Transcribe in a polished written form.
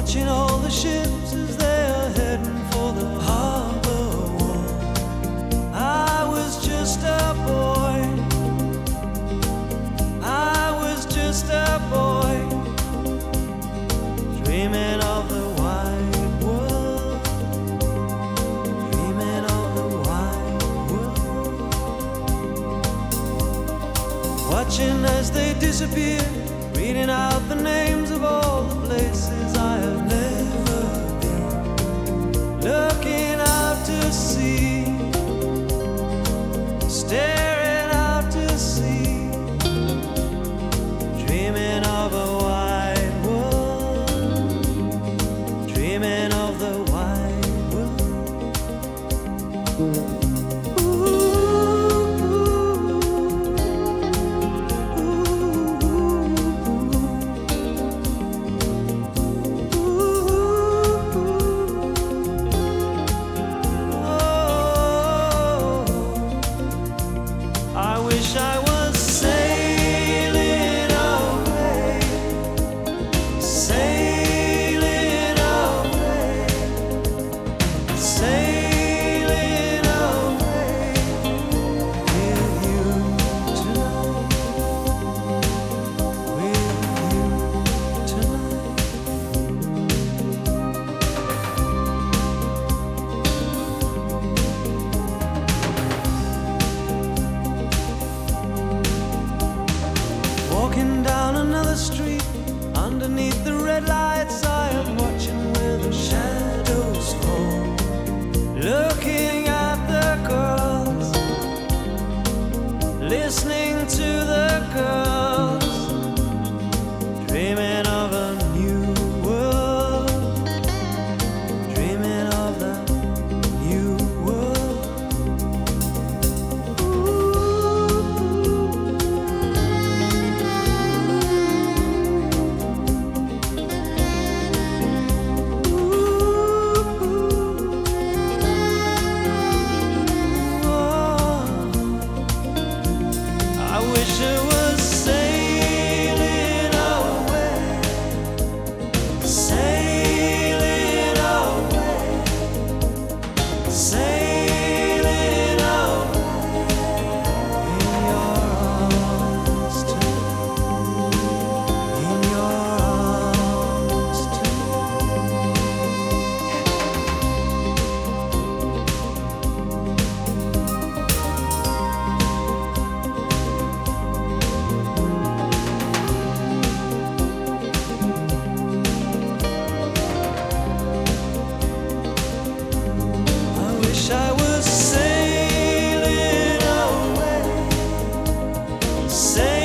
watching all the ships as they are heading for the harbor wall. I was just a boy, I was just a boy, dreaming of the wide world, dreaming of the wide world. Watching as they disappear, reading out the names of all the places I have never been, looking out to sea, staring out to sea, dreaming of a wide world, dreaming of the wide world. I was sailing away, sailing away, sailing away with you tonight, with you tonight. Walking down another street, underneath the red lights, I am watching where the shadows fall, looking at the girls, listening to the girls, dreaming of a new world, dreaming of the new world. I wish I was sailing away, sailing away, sailing away in your arms tonight, in your arms I was sailing away, sailing